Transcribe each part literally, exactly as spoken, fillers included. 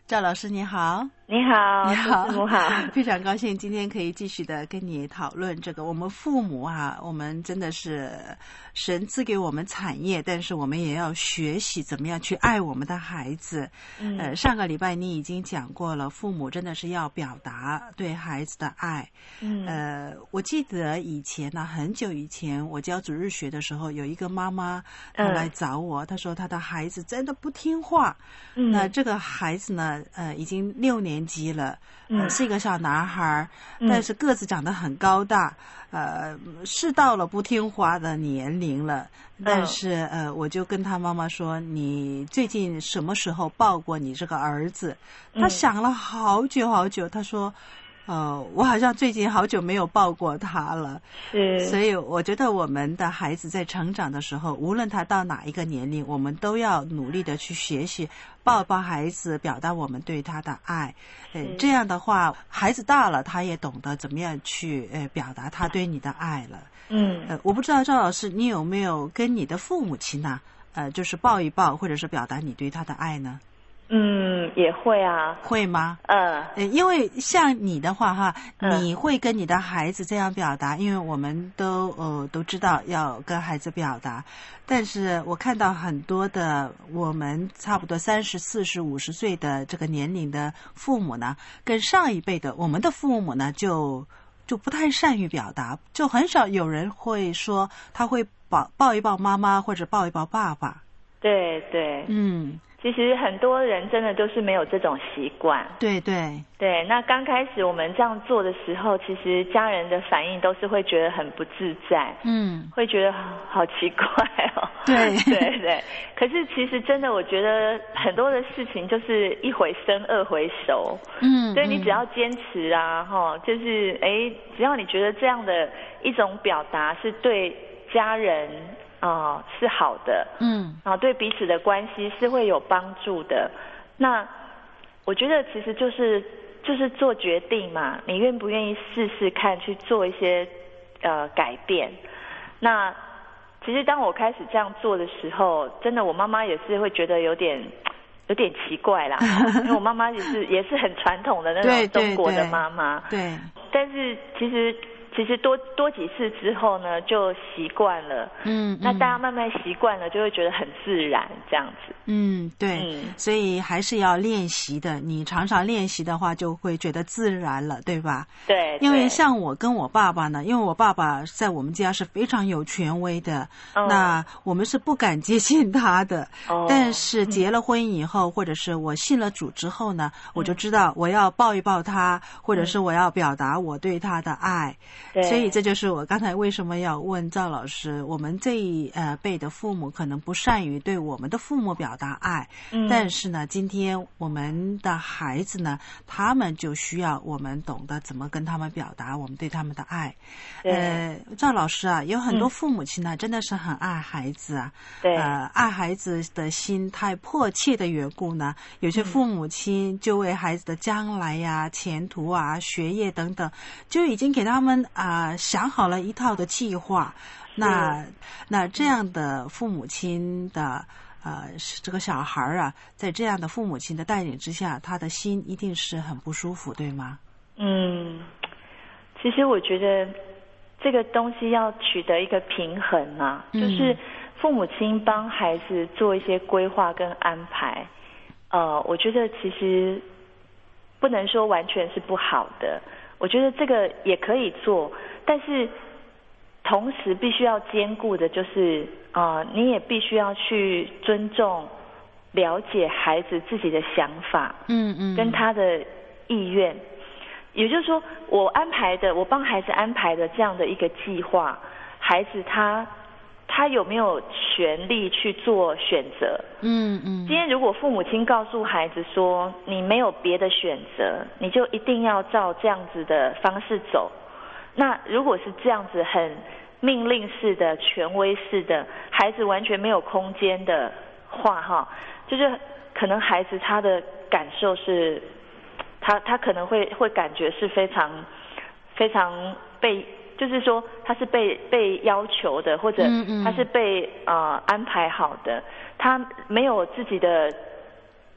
赵老师你好。 你好， 你好， 师母好， 非常高兴今天可以继续的跟你讨论这个。我们父母啊，我们真的是神赐给我们产业，但是我们也要学习怎么样去爱我们的孩子。嗯、呃，上个礼拜你已经讲过了，父母真的是要表达对孩子的爱。嗯，呃，我记得以前呢，很久以前我教主日学的时候，有一个妈妈她来找我，嗯、她说她的孩子真的不听话。嗯，那这个孩子呢，呃，已经六年。年级了，呃，是一个小男孩，嗯、但是个子长得很高大，呃，是到了不听话的年龄了。但是呃，我就跟他妈妈说：“你最近什么时候抱过你这个儿子？”他想了好久好久，他说：“呃，我好像最近好久没有抱过他了。”是，所以我觉得我们的孩子在成长的时候，无论他到哪一个年龄，我们都要努力的去学习。抱抱孩子，表达我们对他的爱，呃，这样的话，孩子大了，他也懂得怎么样去呃表达他对你的爱了。嗯，呃，我不知道赵老师，你有没有跟你的父母亲呢、啊，呃，就是抱一抱，或者是表达你对他的爱呢？ 嗯，也会啊。 会吗？ 嗯、 呃，因为像你的话哈，你会跟你的孩子这样表达，因为我们都呃都知道要跟孩子表达，但是我看到很多的我们差不多三十四十五十岁的这个年龄的父母呢，跟上一辈的我们的父母呢就就不太善于表达，就很少有人会说他会抱抱一抱妈妈或者抱一抱爸爸。 对对， 嗯。 其实很多人真的都是没有这种习惯。 对对对，那刚开始我们这样做的时候，其实家人的反应都是会觉得很不自在，嗯，会觉得好奇怪哦。 对对对，可是其实真的，我觉得很多的事情就是一回生二回熟，嗯，所以你只要坚持啊，哈，就是哎，只要你觉得这样的一种表达是对家人。啊、呃，是好的，嗯，啊，对彼此的关系是会有帮助的。那我觉得其实就是就是做决定嘛，你愿不愿意试试看去做一些呃改变？那其实当我开始这样做的时候，真的我妈妈也是会觉得有点有点奇怪啦，因为我妈妈也是也是很传统的那种中国的妈妈， 对，对对但是其实。其实多多几次之后呢，就习惯了。嗯，那大家慢慢习惯了，就会觉得很自然这样子。 嗯，对，嗯、所以还是要练习的。你常常练习的话，就会觉得自然了，对吧？ 对。 因为像我跟我爸爸呢，因为我爸爸在我们家是非常有权威的，哦、那我们是不敢接近他的。哦。但是结了婚以后，嗯、或者是我信了主之后呢，我就知道我要抱一抱他，嗯、或者是我要表达我对他的爱。所以这就是我刚才为什么要问赵老师，我们这一呃辈的父母可能不善于对我们的父母表达爱，嗯、但是呢，今天我们的孩子呢，他们就需要我们懂得怎么跟他们表达我们对他们的爱。呃，赵老师啊，有很多父母亲呢，嗯、真的是很爱孩子啊，对，呃，爱孩子的心太迫切的缘故呢，有些父母亲就为孩子的将来呀、前途啊、学业等等，就已经给他们啊。啊，想好了一套的计划，那那这样的父母亲的呃这个小孩啊，在这样的父母亲的带领之下，他的心一定是很不舒服，对吗？ 嗯，其实我觉得这个东西要取得一个平衡啊，嗯、就是父母亲帮孩子做一些规划跟安排，呃，我觉得其实不能说完全是不好的。我觉得这个也可以做，但是同时必须要兼顾的就是，呃，你也必须要去尊重、了解孩子自己的想法，嗯嗯，跟他的意愿。也就是说，我安排的，我帮孩子安排的这样的一个计划，孩子他他有没有权利去做选择？嗯嗯。今天如果父母亲告诉孩子说，你没有别的选择，你就一定要照这样子的方式走。那如果是这样子很命令式的、权威式的，孩子完全没有空间的话，哈，就是可能孩子他的感受是，他他可能会会感觉是非常非常被。就是说他是被被要求的，或者他是被呃安排好的，他没有自己的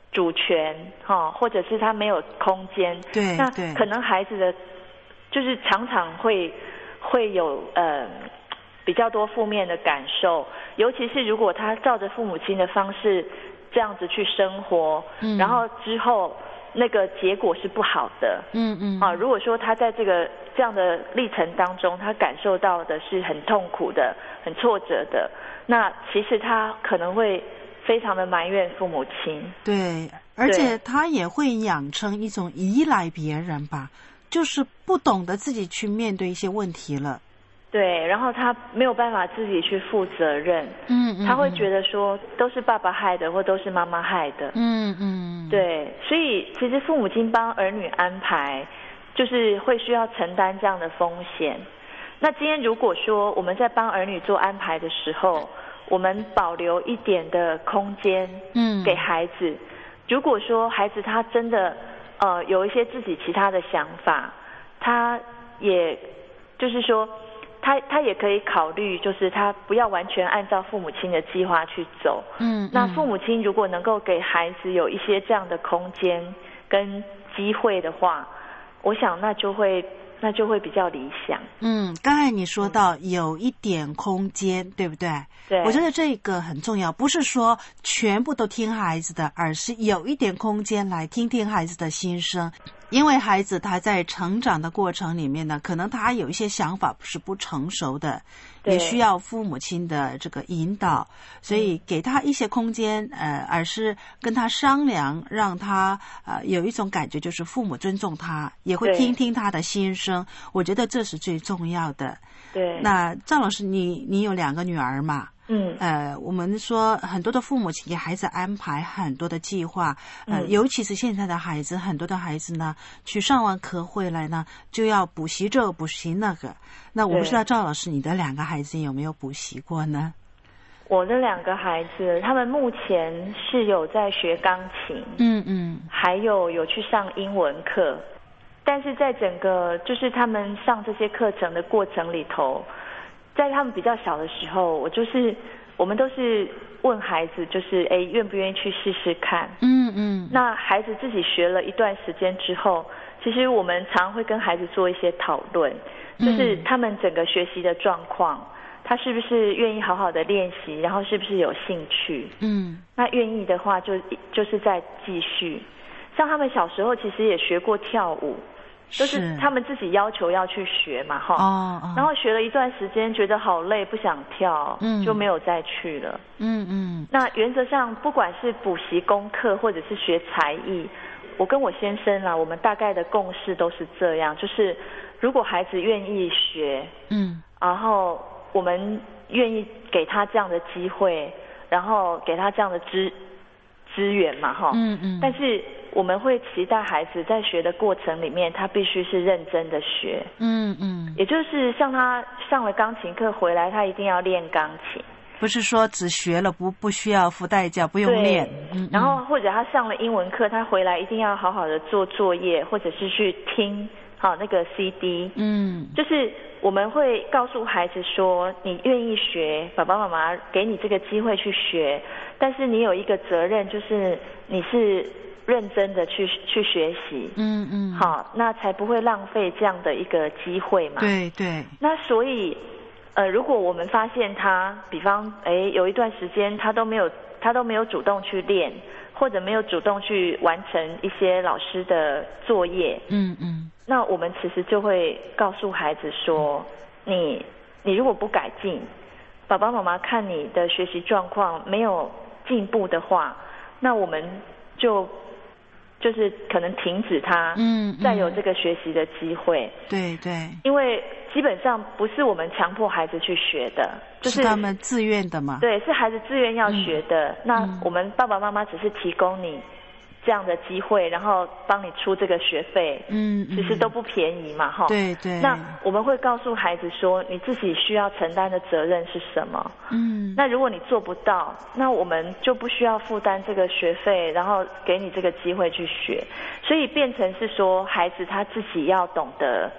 主权哈，或者是他没有空间， 对， 那对可能孩子的就是常常会会有呃比较多负面的感受，尤其是如果他照着父母亲的方式这样子去生活，嗯，然后之后那个结果是不好的，嗯嗯，啊，如果说他在这个这样的历程当中，他感受到的是很痛苦的、很挫折的，那其实他可能会非常的埋怨父母亲， 对，而且他也会养成一种依赖别人吧，就是不懂得自己去面对一些问题了。 对，然后他没有办法自己去负责任，嗯嗯，他会觉得说都是爸爸害的，或都是妈妈害的，嗯嗯，对，所以其实父母亲帮儿女安排，就是会需要承担这样的风险。那今天如果说我们在帮儿女做安排的时候，我们保留一点的空间，嗯，给孩子。如果说孩子他真的呃有一些自己其他的想法，他也就是说他他也可以考虑，就是他不要完全按照父母亲的计划去走。嗯，嗯，那父母亲如果能够给孩子有一些这样的空间跟机会的话，我想那就会那就会比较理想。 嗯，刚才你说到有一点空间，嗯，对不对？ 对， 我觉得这个很重要，不是说全部都听孩子的，而是有一点空间来听听孩子的心声。因为孩子他在成长的过程里面呢，可能他有一些想法是不成熟的，也需要父母亲的这个引导，所以给他一些空间，呃，而是跟他商量，让他呃有一种感觉，就是父母尊重他，也会听听他的心声。我觉得这是最重要的。 对。 那赵老师，你你有两个女儿嘛？嗯，呃，我们说很多的父母亲给孩子安排很多的计划，呃，嗯，尤其是现在的孩子，很多的孩子呢，去上完课回来呢，就要补习这个补习那个。那我不知道赵老师，你的两个孩子有没有补习过呢？ 我的两个孩子，他们目前是有在学钢琴，嗯嗯，还有有去上英文课，但是在整个就是他们上这些课程的过程里头。在他们比较小的时候，我就是我们都是问孩子，就是哎，愿不愿意去试试看？嗯嗯。那孩子自己学了一段时间之后，其实我们常会跟孩子做一些讨论，就是他们整个学习的状况，他是不是愿意好好的练习，然后是不是有兴趣？嗯。那愿意的话就，就就是再继续。像他们小时候其实也学过跳舞。就是他们自己要求要去学嘛，哈，哦哦，然后学了一段时间，觉得好累，不想跳，嗯，就没有再去了，嗯嗯。那原则上，不管是补习功课或者是学才艺，我跟我先生啦，我们大概的共识都是这样，就是如果孩子愿意学，嗯，然后我们愿意给他这样的机会，然后给他这样的资资源嘛，哈，嗯嗯，但是。我们会期待孩子在学的过程里面，他必须是认真的学。嗯嗯，也就是像他上了钢琴课回来，他一定要练钢琴， 不是说只学了不不需要付代价，不用练。嗯， 然后或者他上了英文课，他回来一定要好好的做作业，或者是去听好那个 C D。嗯，就是我们会告诉孩子说，你愿意学，爸爸妈妈给你这个机会去学，但是你有一个责任，就是你是。认真的去去学习，嗯嗯，好，那才不会浪费这样的一个机会嘛。 对对。 那所以，呃，如果我们发现他，比方，哎，有一段时间他都没有，他都没有主动去练，或者没有主动去完成一些老师的作业，嗯嗯，那我们其实就会告诉孩子说，你你如果不改进，爸爸妈妈看你的学习状况没有进步的话，那我们就。就是可能停止他，嗯，再有这个学习的机会。 对对， 因为基本上不是我们强迫孩子去学的， 就是他们自愿的嘛。 对，是孩子自愿要学的。嗯、那我们爸爸妈妈只是提供你这样的机会，然后帮你出这个学费，嗯，其实都不便宜嘛，哈。 对对。 那我们会告诉孩子说，你自己需要承担的责任是什么？嗯。那如果你做不到，那我们就不需要负担这个学费，然后给你这个机会去学。所以变成是说，孩子他自己要懂得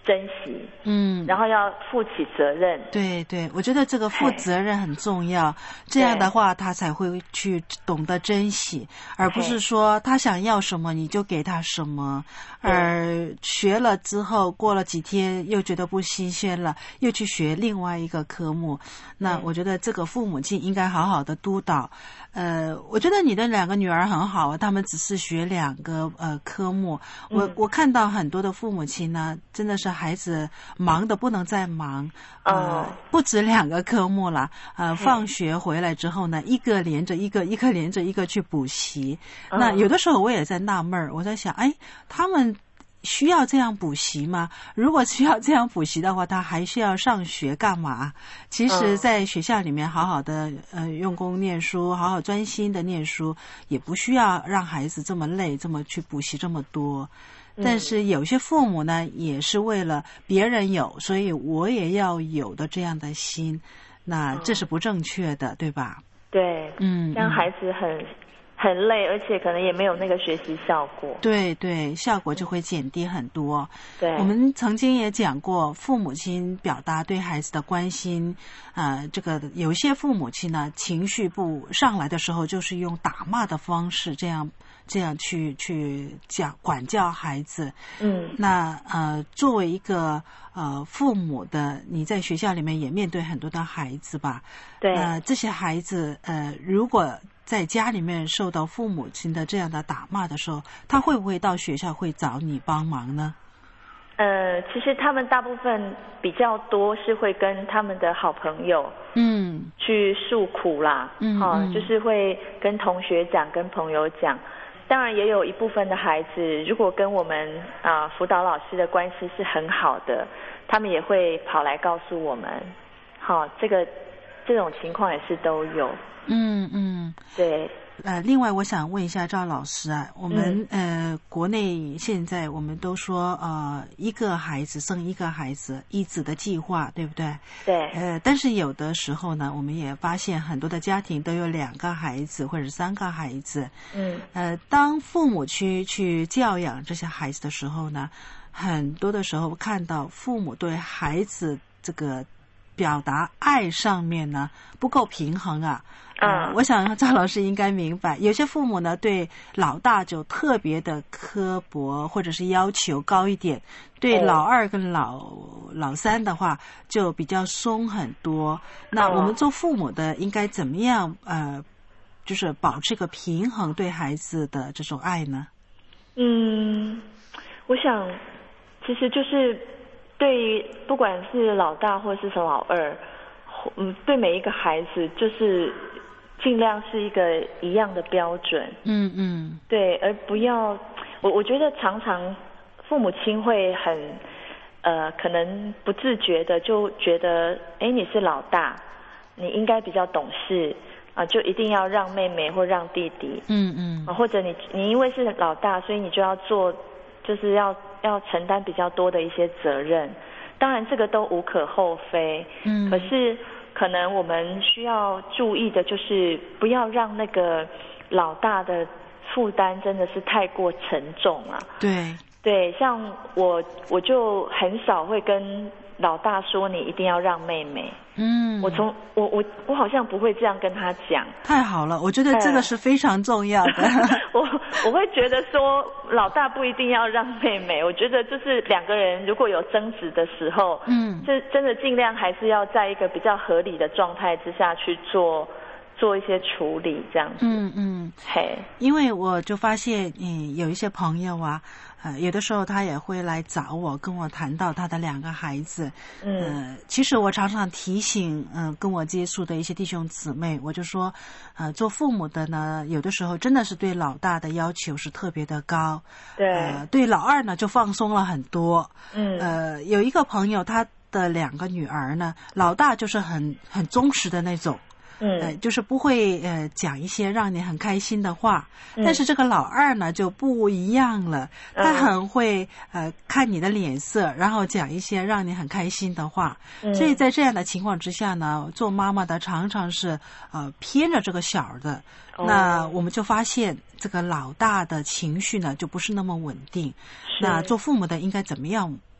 珍惜， 嗯， 然后要负起责任。 对对，我觉得这个负责任很重要，这样的话他才会去懂得珍惜，而不是说他想要什么你就给他什么，而学了之后过了几天又觉得不新鲜了，又去学另外一个科目。那我觉得这个父母亲应该好好的督导。呃，我觉得你的两个女儿很好，他们只是学两个呃科目。我我看到很多的父母亲呢，真的是孩子忙得不能再忙，呃，不止两个科目了。呃，放学回来之后呢，一个连着一个，一个连着一个去补习。那有的时候我也在纳闷儿，我在想，哎，他们需要这样补习吗？如果需要这样补习的话，他还需要上学干嘛？其实在学校里面好好的呃用功念书，好好专心的念书，也不需要让孩子这么累，这么去补习这么多。但是有些父母呢，也是为了别人有，所以我也要有的这样的心，那这是不正确的，对吧？ 对， 嗯， 让孩子很很累，而且可能也没有那个学习效果。 对对，效果就会减低很多。 对， 我们曾经也讲过，父母亲表达对孩子的关心，呃，这个有些父母亲呢，情绪不上来的时候，就是用打骂的方式，这样这样去去讲管教孩子。 嗯， 那呃，作为一个呃父母的，你在学校里面也面对很多的孩子吧？ 对， 呃，这些孩子呃，如果在家里面受到父母亲的这样的打骂的时候，他会不会到学校会找你帮忙呢？ 呃，其实他们大部分比较多是会跟他们的好朋友嗯去诉苦啦， 嗯， 哦、 嗯就是会跟同学讲，跟朋友讲。当然也有一部分的孩子，如果跟我们啊、呃、辅导老师的关系是很好的，他们也会跑来告诉我们，好、哦，这个这种情况也是都有。 嗯嗯， 对。 呃，另外我想问一下赵老师啊，我们、嗯、呃国内现在我们都说呃一个孩子生一个孩子，一子的计划，对不对？ 对。 呃，但是有的时候呢，我们也发现很多的家庭都有两个孩子或者三个孩子。 嗯。 呃，当父母去去教养这些孩子的时候呢，很多的时候看到父母对孩子这个表达爱上面呢不够平衡啊。 嗯、 呃，我想赵老师应该明白，有些父母呢对老大就特别的刻薄，或者是要求高一点，对老二跟老、哦、老三的话就比较松很多。那我们做父母的应该怎么样呃，就是保持个平衡对孩子的这种爱呢？ 嗯，我想其实就是对于不管是老大或是老二，嗯，对每一个孩子就是尽量是一个一样的标准。嗯嗯，对，而不要我我觉得常常父母亲会很呃可能不自觉的就觉得，哎，你是老大，你应该比较懂事啊、呃，就一定要让妹妹或让弟弟。嗯嗯，啊，或者你你因为是老大，所以你就要做，就是要要承担比较多的一些责任。当然这个都无可厚非。嗯，可是可能我们需要注意的就是不要让那个老大的负担真的是太过沉重啊。对对，像我我就很少会跟老大说你一定要让妹妹。嗯，我从我我我好像不会这样跟他讲。太好了，我觉得这个是非常重要的。我我会觉得说老大不一定要让妹妹，我觉得就是两个人如果有争执的时候，嗯，这真的尽量还是要在一个比较合理的状态之下去做做一些处理，这样子。嗯嗯，嘿，因为我就发现，嗯，有一些朋友啊。呃，有的时候他也会来找我，跟我谈到他的两个孩子。嗯，呃，其实我常常提醒，嗯、呃，跟我接触的一些弟兄姊妹，我就说，呃，做父母的呢，有的时候真的是对老大的要求是特别的高。对。呃，对老二呢就放松了很多。嗯。呃，有一个朋友，他的两个女儿呢，老大就是很很忠实的那种。嗯、呃，就是不会呃讲一些让你很开心的话，嗯、但是这个老二呢就不一样了，他很会呃看你的脸色，然后讲一些让你很开心的话。嗯、所以在这样的情况之下呢，做妈妈的常常是呃偏着这个小的，哦、那我们就发现这个老大的情绪呢就不是那么稳定。那做父母的应该怎么样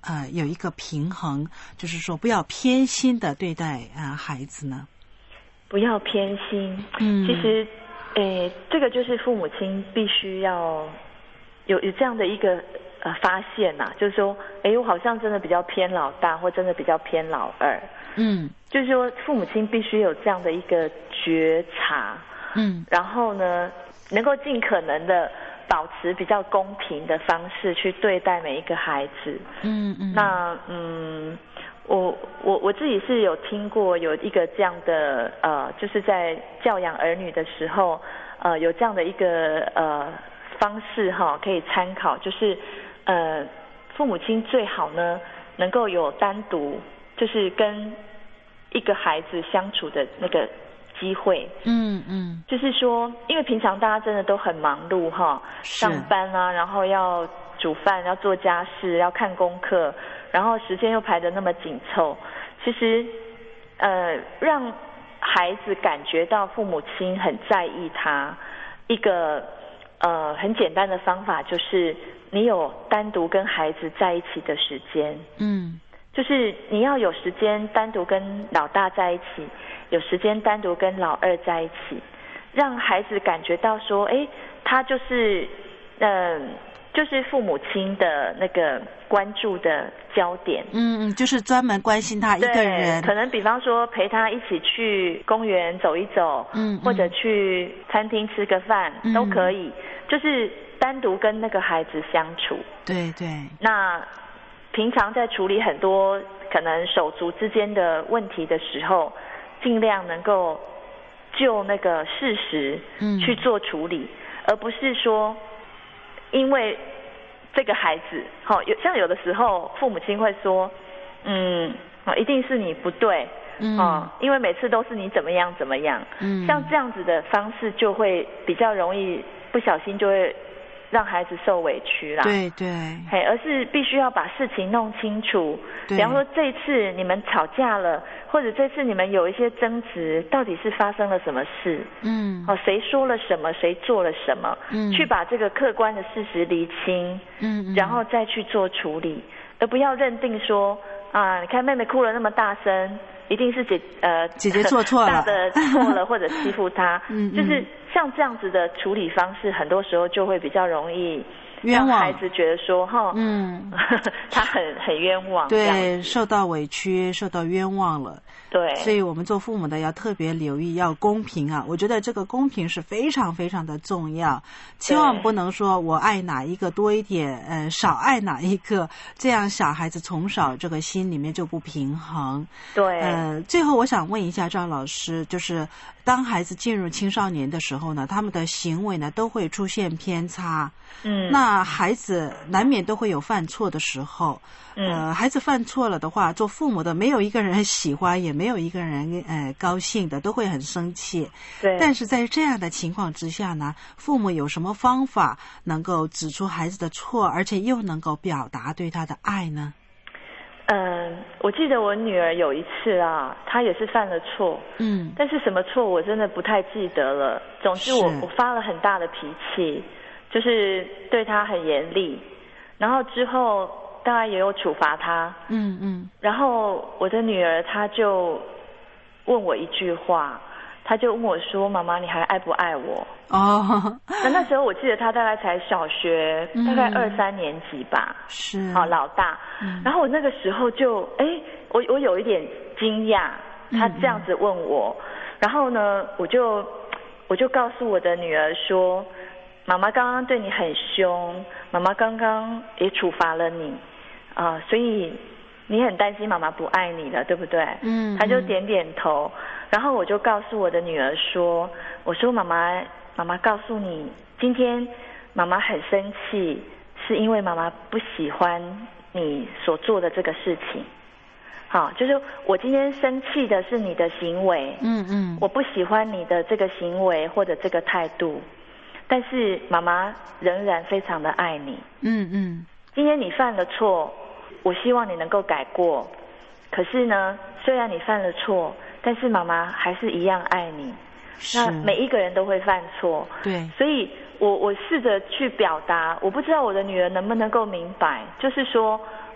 呃有一个平衡，就是说不要偏心的对待啊、呃、孩子呢？ 不要偏心， 嗯， 其实，诶，这个就是父母亲必须要有有这样的一个呃发现呐、啊，就是说，诶，我好像真的比较偏老大，或真的比较偏老二， 嗯， 就是说父母亲必须有这样的一个觉察， 嗯， 然后呢，能够尽可能的保持比较公平的方式去对待每一个孩子， 嗯嗯， 那嗯。我我我自己是有听过有一个这样的呃，就是在教养儿女的时候，呃，有这样的一个呃方式哈，可以参考，就是呃，父母亲最好呢能够有单独就是跟一个孩子相处的那个机会， 嗯嗯， 就是说，因为平常大家真的都很忙碌哈，上班啊，然后要煮饭，要做家事，要看功课。然后时间又排得那么紧凑，其实，呃，让孩子感觉到父母亲很在意他，一个呃很简单的方法就是你有单独跟孩子在一起的时间， 嗯， 就是你要有时间单独跟老大在一起，有时间单独跟老二在一起，让孩子感觉到说，哎，他就是嗯。呃就是父母亲的那个关注的焦点， 嗯嗯，就是专门关心他一个人， 可能比方说陪他一起去公园走一走，嗯，或者去餐厅吃个饭、嗯、都可以，就是单独跟那个孩子相处。 对对。 那平常在处理很多可能手足之间的问题的时候，尽量能够就那个事实去做处理，嗯、而不是说。因为这个孩子，好、哦、有像有的时候父母亲会说，嗯，哦，一定是你不对，嗯，哦，因为每次都是你怎么样怎么样，嗯，像这样子的方式就会比较容易不小心就会让孩子受委屈啦， 对对， 嘿，而是必须要把事情弄清楚。比方说这一次你们吵架了，或者这次你们有一些争执，到底是发生了什么事？嗯，哦，谁说了什么，谁做了什么？嗯，去把这个客观的事实厘清，嗯，然后再去做处理，而不要认定说啊，你看妹妹哭了那么大声，一定是姐呃姐姐做错了， 大的错了或者欺负她，嗯，就是像这样子的处理方式，很多时候就会比较容易。让孩子觉得说哈，嗯，他很很冤枉， 对，受到委屈，受到冤枉了， 对， 所以我们做父母的要特别留意，要公平啊！我觉得这个公平是非常非常的重要，千万不能说我爱哪一个多一点，呃，少爱哪一个，这样小孩子从小这个心里面就不平衡。 对， 呃，最后我想问一下赵老师，就是当孩子进入青少年的时候呢，他们的行为呢都会出现偏差，嗯，那。那孩子难免都会有犯错的时候，呃，孩子犯错了的话，做父母的没有一个人喜欢，也没有一个人呃高兴的，都会很生气。 对。 但是在这样的情况之下呢，父母有什么方法能够指出孩子的错，而且又能够表达对他的爱呢？ 嗯，我记得我女儿有一次啊，她也是犯了错，嗯，但是什么错我真的不太记得了。总之我我发了很大的脾气。就是对他很严厉，然后之后当然也有处罚他，嗯嗯，然后我的女儿她就问我一句话，她就问我说：“妈妈，你还爱不爱我？”哦，那那时候我记得她大概才小学，嗯、大概二三年级吧， 是， 好老大，嗯、然后我那个时候就，哎，我我有一点惊讶，她这样子问我，嗯、然后呢，我就我就告诉我的女儿说。妈妈刚刚对你很凶，妈妈刚刚也处罚了你，啊、呃，所以你很担心妈妈不爱你了，对不对？嗯，她就点点头，然后我就告诉我的女儿说，我说妈妈，妈妈告诉你，今天妈妈很生气，是因为妈妈不喜欢你所做的这个事情。好，就是我今天生气的是你的行为，嗯嗯，我不喜欢你的这个行为或者这个态度。但是妈妈仍然非常的爱你，嗯嗯。今天你犯了错，我希望你能够改过。可是呢，虽然你犯了错，但是妈妈还是一样爱你。那每一个人都会犯错， 对。 所以我我试着去表达，我不知道我的女儿能不能够明白，就是说，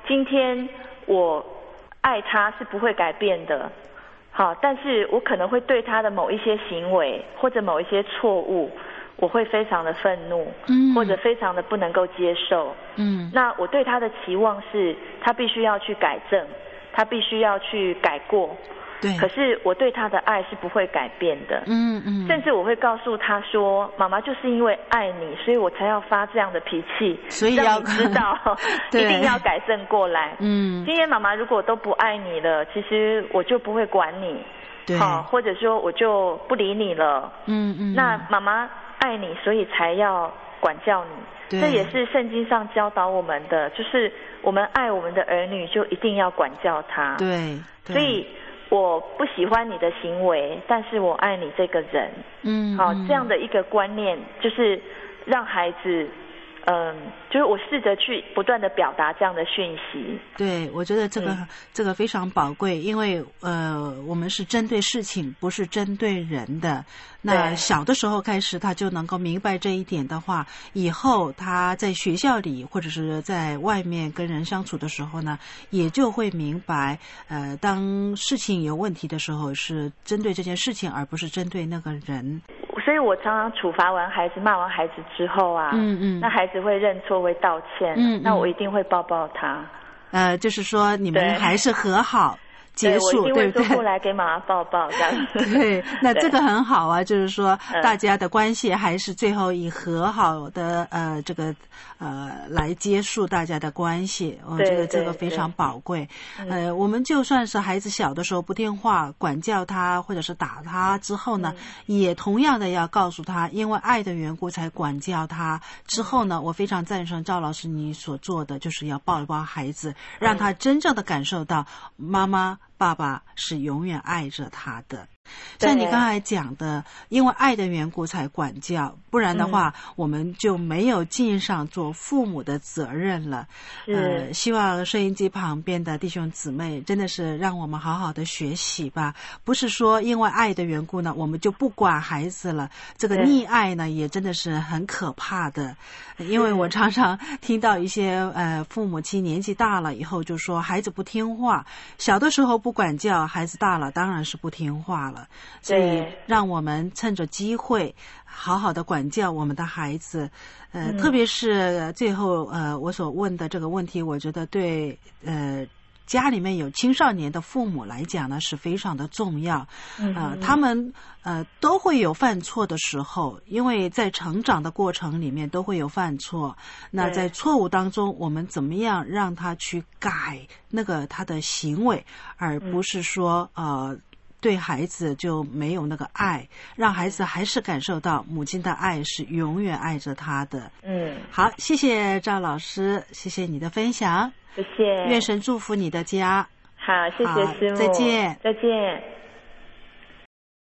今天我爱他是不会改变的，好，但是我可能会对他的某一些行为或者某一些错误，我会非常的愤怒，嗯，或者非常的不能够接受，嗯，那我对他的期望是他必须要去改正，他必须要去改过。 对， 可是我对他的爱是不会改变的，嗯嗯，甚至我会告诉他说，妈妈就是因为爱你，所以我才要发这样的脾气， 所以要让你知道一定要改正过来。嗯，今天妈妈如果都不爱你了，其实我就不会管你， 对， 好，或者说我就不理你了。嗯嗯，那妈妈爱你，所以才要管教你。这也是圣经上教导我们的，就是我们爱我们的儿女，就一定要管教他。 对， 对，所以我不喜欢你的行为，但是我爱你这个人。嗯，好，这样的一个观念，就是让孩子，嗯，就是我试着去不断的表达这样的讯息。 对，我觉得这个、嗯、这个非常宝贵，因为呃，我们是针对事情，不是针对人的。那小的时候开始，他就能够明白这一点的话，以后他在学校里或者是在外面跟人相处的时候呢，也就会明白，呃，当事情有问题的时候，是针对这件事情，而不是针对那个人。 所以我常常处罚完孩子、骂完孩子之后啊，嗯嗯，那孩子会认错、会道歉，嗯嗯，那我一定会抱抱他。 呃，就是说你们还是和好。结束， 对不对？我一定会说过来给妈妈抱抱这样子。 对，那这个很好啊，就是说大家的关系还是最后以和好的呃这个呃来结束大家的关系，我觉得这个非常宝贵。呃，我们就算是孩子小的时候不听话，管教他或者是打他之后呢，嗯、也同样的要告诉他，因为爱的缘故才管教他。之后呢，我非常赞成赵老师你所做的，就是要抱一抱孩子，让他真正的感受到妈妈。爸爸是永远爱着他的，像你刚才讲的，因为爱的缘故才管教，不然的话、嗯、我们就没有尽上做父母的责任了。呃，希望收音机旁边的弟兄姊妹真的是让我们好好的学习吧，不是说因为爱的缘故呢，我们就不管孩子了。这个溺爱呢，也真的是很可怕的。因为我常常听到一些呃父母亲年纪大了以后就说孩子不听话，小的时候不管教，孩子大了当然是不听话了。所以让我们趁着机会好好的管教我们的孩子，呃，嗯、特别是最后呃我所问的这个问题，我觉得对呃家里面有青少年的父母来讲呢是非常的重要。呃，他们呃都会有犯错的时候，因为在成长的过程里面都会有犯错。那在错误当中，我们怎么样让他去改那个他的行为，而不是说呃。对孩子就没有那个爱，让孩子还是感受到母亲的爱是永远爱着他的。嗯，好，谢谢赵老师，谢谢你的分享， 谢谢， 愿神祝福你的家。 好，谢谢师母， 再见， 再见。